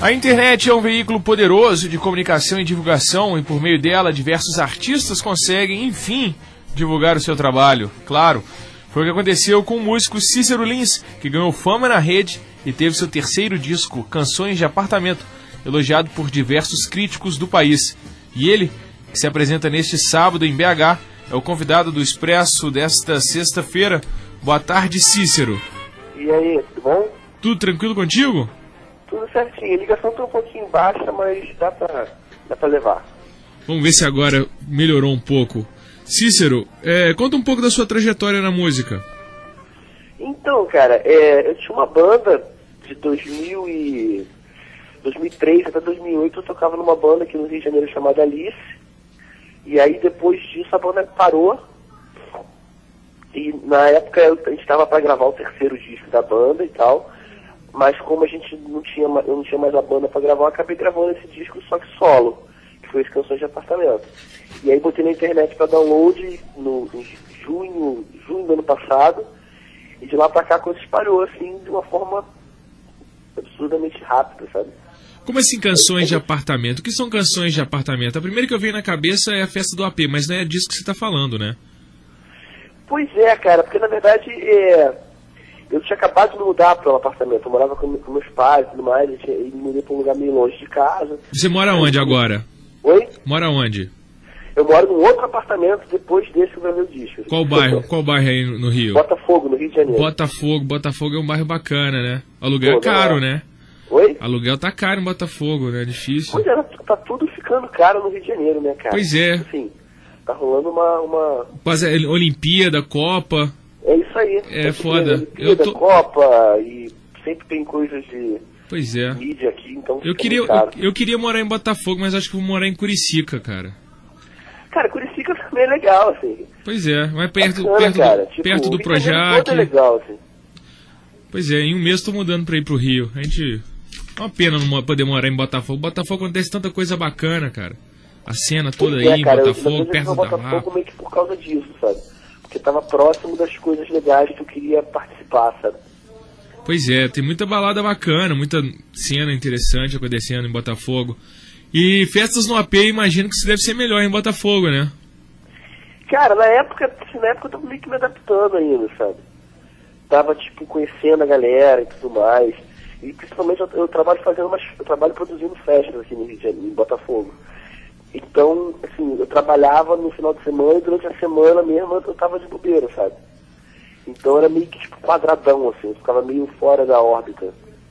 A internet é um veículo poderoso de comunicação e divulgação, e por meio dela diversos artistas conseguem, enfim, divulgar o seu trabalho. Claro, foi o que aconteceu com o músico Cícero Lins, que ganhou fama na rede e teve seu terceiro disco, Canções de Apartamento, elogiado por diversos críticos do país. E ele, que se apresenta neste sábado em BH, é o convidado do Expresso desta sexta-feira. Boa tarde, Cícero. E aí, tudo bom? Tudo tranquilo contigo? Tudo certinho. A ligação tá um pouquinho baixa, mas dá pra levar. Vamos ver se agora melhorou um pouco. Cícero, conta um pouco da sua trajetória na música. Então, cara, eu tinha uma banda de 2003 até 2008, eu tocava numa banda aqui no Rio de Janeiro chamada Alice. E aí, depois disso, a banda parou. E na época, a gente estava para gravar o terceiro disco da banda e tal. Mas como eu não tinha mais a banda para gravar, eu acabei gravando esse disco só que solo, que foi as Canções de Apartamento. E aí botei na internet para download em junho do ano passado, e de lá para cá a coisa disparou assim de uma forma absurdamente rápida, sabe? Como assim Canções de Apartamento? O que são Canções de Apartamento? A primeira que eu vejo na cabeça é a Festa do AP, mas não é disso que você está falando, né? Pois é, cara, porque na verdade eu tinha acabado de mudar para um apartamento. Eu morava com meus pais e tudo mais, e me mudei para um lugar meio longe de casa. Você mora onde agora? Oi? Mora onde? Eu moro num outro apartamento depois desse que eu gravei o disco. Qual bairro? Qual bairro aí no Rio? Botafogo, no Rio de Janeiro. Botafogo é um bairro bacana, né? Aluguel é caro, né? Oi? Aluguel tá caro em Botafogo, né? Difícil. Pois é, tá tudo ficando caro no Rio de Janeiro, né, cara? Pois é. Assim, tá rolando uma... Olimpíada, Copa... É isso aí. É foda. Olimpíada, Copa, e sempre tem coisas de mídia aqui, então... Eu queria morar em Botafogo, mas acho que vou morar em Curicica, cara. Cara, Curicica também é legal, assim. Pois é, mas perto do Projac. É legal, assim. Pois é, em um mês tô mudando pra ir pro Rio. É uma pena não poder morar em Botafogo. Botafogo acontece tanta coisa bacana, cara. A cena toda aí em Botafogo, perto da Botafogo meio que por causa disso, sabe? Porque tava próximo das coisas legais que eu queria participar, sabe? Pois é, tem muita balada bacana, muita cena interessante acontecendo em Botafogo. E festas no AP, imagino que isso deve ser melhor em Botafogo, né? Cara, na época eu tava meio que me adaptando ainda, sabe? Tava, conhecendo a galera e tudo mais. E principalmente eu trabalho produzindo festas aqui no Rio de Janeiro, em Botafogo. Então, assim, eu trabalhava no final de semana e durante a semana mesmo eu tava de bobeira, sabe? Então era meio que quadradão, assim, eu ficava meio fora da órbita.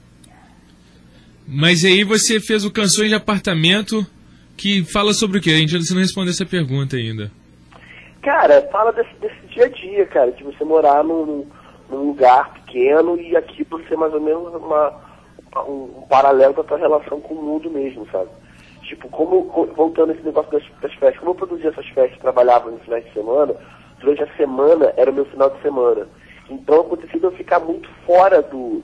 Mas aí você fez o Canções de Apartamento, que fala sobre o quê? Você não respondeu essa pergunta ainda. Cara, fala desse dia a dia, cara, de você morar num lugar pequeno e aquilo ser mais ou menos um paralelo da tua relação com o mundo mesmo, sabe? Voltando a esse negócio das festas, como eu produzia essas festas, trabalhava nos finais de semana, durante a semana era o meu final de semana. Então acontecia de eu ficar muito fora do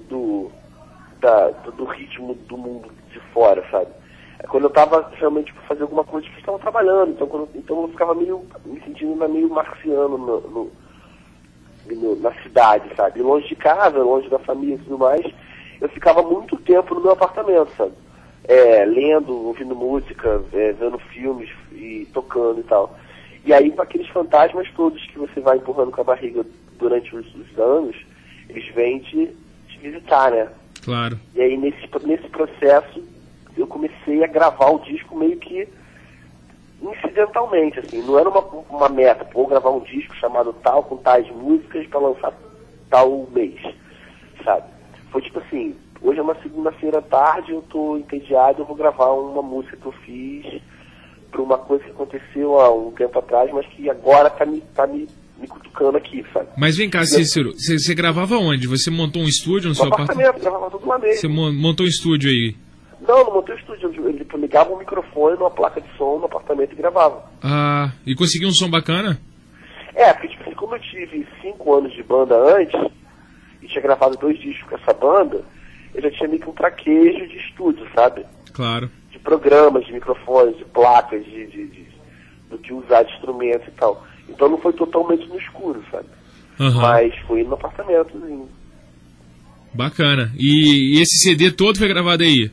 ritmo do mundo de fora, sabe? Quando eu tava realmente por fazer alguma coisa, eu estava trabalhando, então eu ficava me sentindo meio marciano na cidade, sabe? Longe de casa, longe da família e tudo mais, eu ficava muito tempo no meu apartamento, sabe? Lendo, ouvindo música, vendo filmes e tocando e tal. E aí, com aqueles fantasmas todos que você vai empurrando com a barriga durante os anos, eles vêm te visitar, né? Claro. E aí, nesse processo, eu comecei a gravar o disco meio que incidentalmente, assim. Não era uma meta, vou gravar um disco chamado tal, com tais músicas para lançar tal mês, sabe? Foi assim, hoje é uma segunda-feira à tarde, eu tô entediado, eu vou gravar uma música que eu fiz para uma coisa que aconteceu há um tempo atrás, mas que agora tá me cutucando aqui, sabe? Mas vem cá, Cícero, você gravava onde? Você montou um estúdio no seu apartamento? Gravava tudo lá mesmo. Você montou um estúdio aí? Não montei um estúdio. Ele ligava um microfone numa placa de som no apartamento e gravava. Ah, e conseguiu um som bacana? Porque como eu tive 5 anos de banda antes, e tinha gravado 2 discos com essa banda, eu já tinha meio que um traquejo de estúdio, sabe? Claro. De programas, de microfones, de placas, do que usar de instrumentos e tal. Então não foi totalmente no escuro, sabe? Uhum. Mas foi no apartamentozinho. Bacana. E esse CD todo foi gravado aí?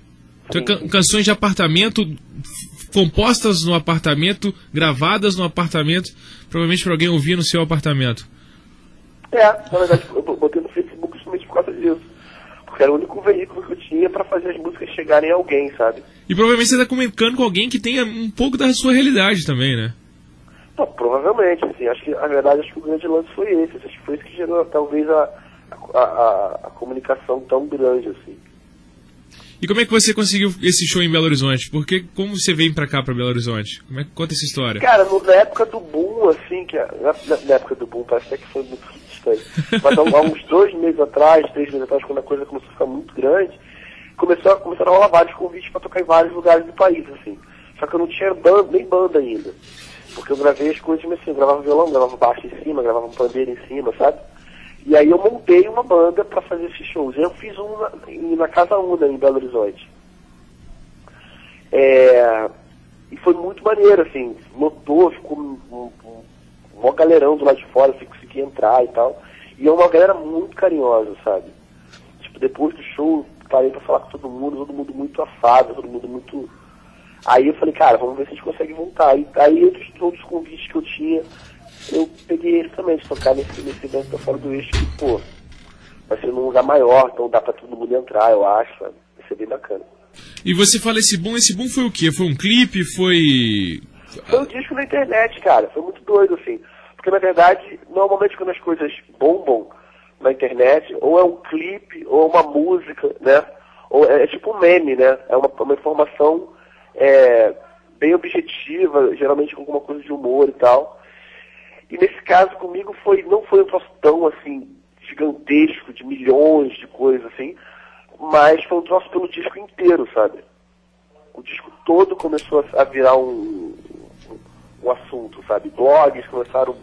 Então, canções de apartamento, compostas no apartamento, gravadas no apartamento, provavelmente para alguém ouvir no seu apartamento. Na verdade, eu botei no Facebook justamente por causa disso. Porque era o único veículo que eu tinha para fazer as músicas chegarem a alguém, sabe? E provavelmente você está comunicando com alguém que tenha um pouco da sua realidade também, né? Não, provavelmente, assim, acho que, na verdade, acho que o grande lance foi esse. Acho que foi isso que gerou, talvez, a comunicação tão grande, assim. E como é que você conseguiu esse show em Belo Horizonte? Porque como você veio pra cá, pra Belo Horizonte? Como é que conta essa história? Cara, na época do boom, assim, na época do boom, parece até que foi muito distante. Mas há uns 3 meses atrás, quando a coisa começou a ficar muito grande, começaram a rolar vários convites pra tocar em vários lugares do país, assim. Só que eu não tinha nem banda ainda. Porque eu gravei as coisas assim, eu gravava violão, gravava baixo em cima, gravava um pandeiro em cima, sabe? E aí eu montei uma banda para fazer esses shows. Eu fiz um na Casa Una, em Belo Horizonte. E foi muito maneiro, assim. Lotou, ficou um galerão do lado de fora, assim, consegui entrar e tal. E é uma galera muito carinhosa, sabe? Tipo, depois do show, parei pra falar com todo mundo muito afável, todo mundo muito... Aí eu falei, cara, vamos ver se a gente consegue voltar. E aí, entre todos os convites que eu tinha, eu peguei esse também, de tocar nesse evento da Fora do Eixo, que, pô, vai ser num lugar maior, então dá pra todo mundo entrar, eu acho, sabe? Vai ser bem bacana. E você fala esse boom foi o quê? Foi um clipe, foi um disco na internet, cara, foi muito doido, assim. Porque, na verdade, normalmente quando as coisas bombam na internet, ou é um clipe, ou é uma música, né? Ou é tipo um meme, né? É uma informação bem objetiva, geralmente com alguma coisa de humor e tal. E nesse caso comigo não foi um troço tão assim gigantesco, de milhões de coisas assim, mas foi um troço pelo disco inteiro, sabe? O disco todo começou a virar um assunto, sabe? Blogs começaram,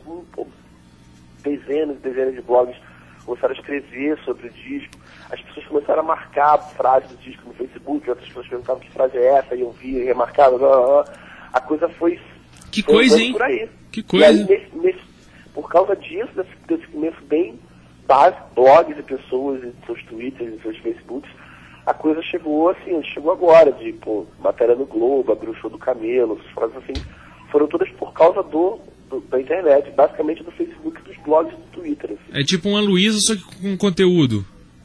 dezenas e dezenas de blogs começaram a escrever sobre o disco. As pessoas começaram a marcar frases do disco no Facebook, outras pessoas perguntavam que frase é essa, e eu via, e remarcava, a coisa foi... Que coisa, hein? Por aí. Que coisa. E aí, por causa disso, desse começo bem básico, blogs e pessoas, e seus twitters e seus facebooks, a coisa chegou assim, chegou agora, de, pô, matéria no Globo, abriu o show do Camelo, essas frases assim, foram todas por causa da internet, basicamente do Facebook, dos blogs e do Twitter. Assim. É tipo uma Luísa, só que com conteúdo.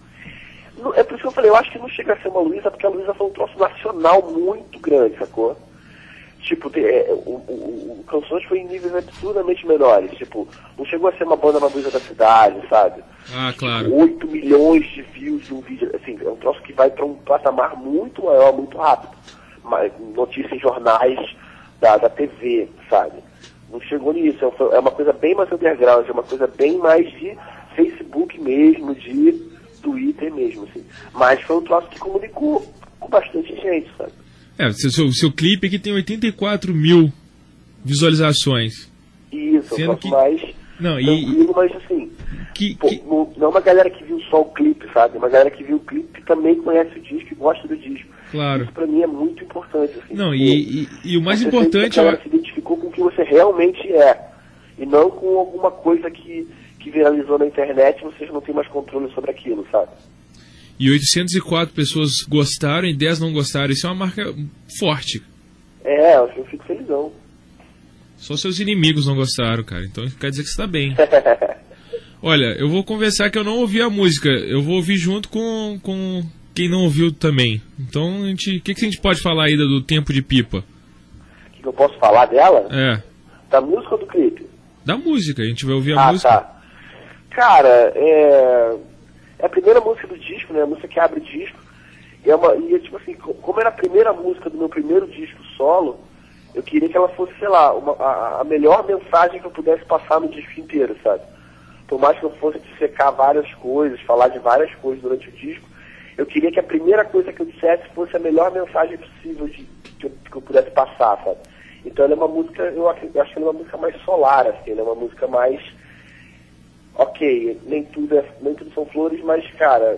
É por isso que eu falei, eu acho que não chega a ser uma Luísa, porque a Luísa foi um troço nacional muito grande, sacou? Tipo, Canções foi em níveis absurdamente menores. Tipo, não chegou a ser uma banda Luísa da cidade, sabe? Ah, claro. Tipo, 8 milhões de views de um vídeo. Assim, é um troço que vai para um patamar muito maior, muito rápido. Notícias em jornais da TV, sabe? Não chegou nisso. É uma coisa bem mais underground, é uma coisa bem mais de Facebook mesmo, de Twitter mesmo, assim. Mas foi um troço que comunicou com bastante gente, sabe? Seu clipe aqui tem 84 mil visualizações. Isso, sendo que... mais não, tranquilo, mas assim, não é uma galera que viu só o clipe, sabe? Uma galera que viu o clipe também conhece o disco e gosta do disco. Claro. Isso pra mim é muito importante, assim. Não, e o mais importante... A galera se identificou com o que você realmente é, e não com alguma coisa que viralizou na internet e vocês não têm mais controle sobre aquilo, sabe? E 804 pessoas gostaram e 10 não gostaram. Isso é uma marca forte. Eu fico felizão. Só seus inimigos não gostaram, cara. Então quer dizer que você tá bem. Olha, eu vou conversar que eu não ouvi a música. Eu vou ouvir junto com quem não ouviu também. Então, o que a gente pode falar aí do Tempo de Pipa? O que eu posso falar dela? Da música ou do clipe? Da música. A gente vai ouvir a música. Tá. Cara, é a primeira música do disco, né? A música que abre o disco. E tipo assim, como era a primeira música do meu primeiro disco solo, eu queria que ela fosse, sei lá, a melhor mensagem que eu pudesse passar no disco inteiro, sabe? Por mais que eu fosse dissecar várias coisas, falar de várias coisas durante o disco, eu queria que a primeira coisa que eu dissesse fosse a melhor mensagem possível que eu pudesse passar, sabe? Então ela é uma música, eu acho que ela é uma música mais solar, assim, ela é uma música mais... Ok, nem tudo são flores, mas, cara,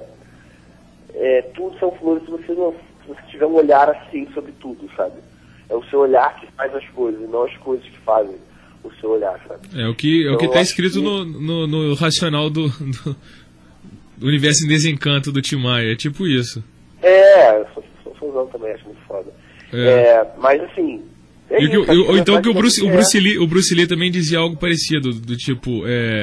tudo são flores se você tiver um olhar assim sobre tudo, sabe? É o seu olhar que faz as coisas, e não as coisas que fazem o seu olhar, sabe? É o que está escrito no racional do universo em desencanto do Tim Maia, é tipo isso. São famosão também, acho muito foda. Mas assim... Ou então que o Bruce Lee também dizia algo parecido, do tipo,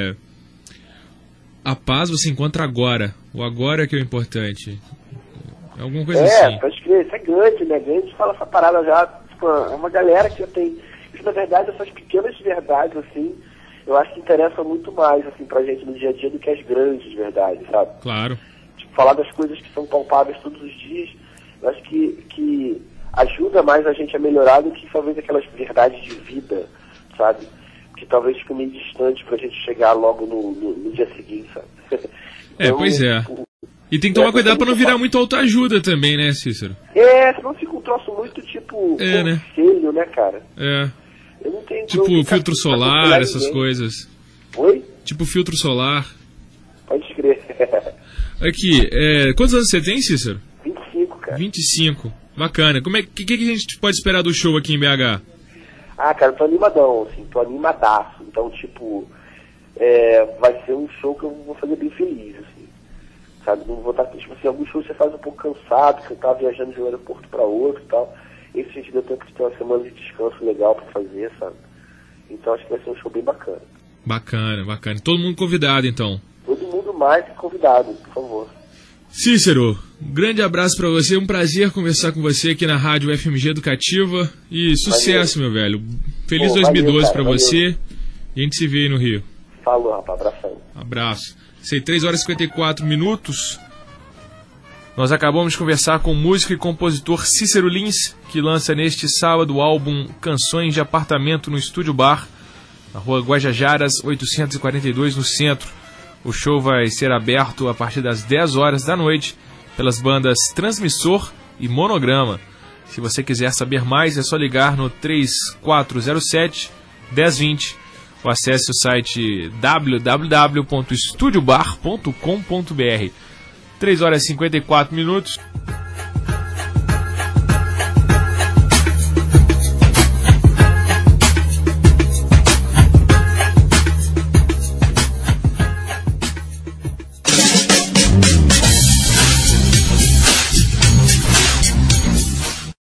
a paz você encontra agora, o agora é que é o importante. Alguma coisa assim. Pode crer, isso é grande, né? Grande fala essa parada já, tipo, é uma galera que já tem... Isso, na verdade, essas pequenas verdades, assim, eu acho que interessa muito mais, assim, pra gente no dia a dia do que as grandes verdades, sabe? Claro. Tipo, falar das coisas que são palpáveis todos os dias, eu acho que ajuda mais a gente a melhorar do que talvez aquelas verdades de vida, sabe? Que talvez fique meio distante pra gente chegar logo no dia seguinte, sabe? Então, pois é. E tem que tomar cuidado pra não virar muito autoajuda também, né, Cícero? Senão fica um troço muito tipo conselho, né, cara? Eu não tenho tipo filtro solar, essas coisas. Oi? Tipo filtro solar. Pode crer. Aqui, quantos anos você tem, Cícero? 25, cara. 25. Bacana. O que a gente pode esperar do show aqui em BH? Cara, eu tô animadão, assim, tô animadaço. Então, tipo, vai ser um show que eu vou fazer bem feliz, assim. Sabe? Não vou estar, tipo assim, alguns shows você faz um pouco cansado, você tá viajando de um aeroporto pra outro e tal. Esse a gente deu tempo de ter uma semana de descanso legal pra fazer, sabe? Então acho que vai ser um show bem bacana. Bacana. Todo mundo convidado, então. Todo mundo mais que convidado, por favor. Cícero, um grande abraço pra você, um prazer conversar com você aqui na Rádio FMG Educativa e sucesso, meu velho. Feliz 2012 pra você e a gente se vê aí no Rio. Falou, rapaz, abração. Abraço. 3 horas e 54 minutos. Nós acabamos de conversar com o músico e compositor Cícero Lins, que lança neste sábado o álbum Canções de Apartamento no Estúdio Bar, na rua Guajajaras 842, no centro. O show vai ser aberto a partir das 10 horas da noite pelas bandas Transmissor e Monograma. Se você quiser saber mais, é só ligar no 3407-1020 ou acesse o site www.estudiobar.com.br. 3 horas e 54 minutos.